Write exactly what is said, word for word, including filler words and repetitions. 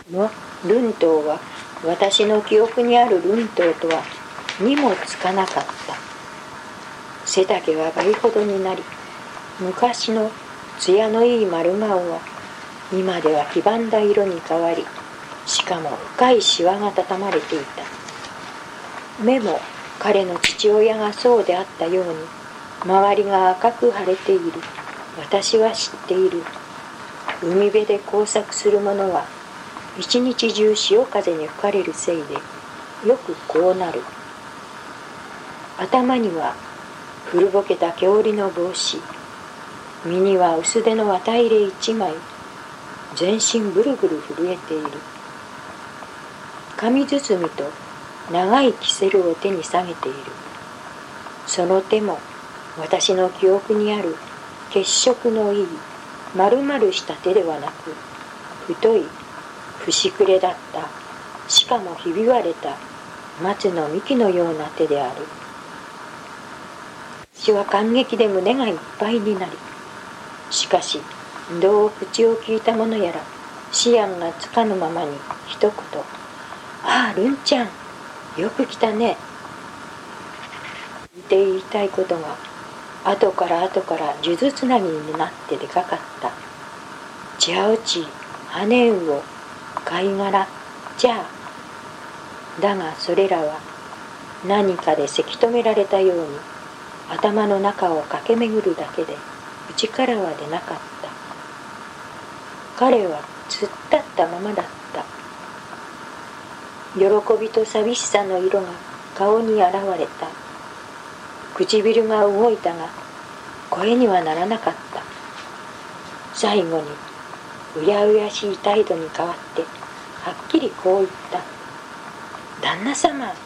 のルントウは私の記憶にあるルントウとはにもつかなかった。背丈は倍ほどになり、昔の艶のいい丸顔は今では黄ばんだ色に変わり、しかも深いシワがたたまれていた。目も彼の父親がそうであったように周りが赤く腫れている。私は知っている。海辺で工作する者は一日中潮風に吹かれるせいでよくこうなる。頭には古ぼけた毛織の帽子、身には薄手の綿入れ一枚、全身ぐるぐる震えている。紙包みと長いキセルを手に下げている。その手も私の記憶にある血色のいい丸々した手ではなく、太い節くれだった、しかもひび割れた松の幹のような手である。私は感激で胸がいっぱいになり、しかしどう口を聞いたものやら思案がつかぬままに一言、ああルンちゃん、よく来たね。言って言いたいことが後から後から数珠つなぎになってでかかった。ちゃうち、はねうお、貝殻、じゃあ。だがそれらは何かでせき止められたように頭の中を駆け巡るだけで口からは出なかった。彼は突っ立ったままだった。喜びと寂しさの色が顔に現れた。唇が動いたが声にはならなかった。最後にうやうやしい態度に変わってはっきりこう言った。旦那様、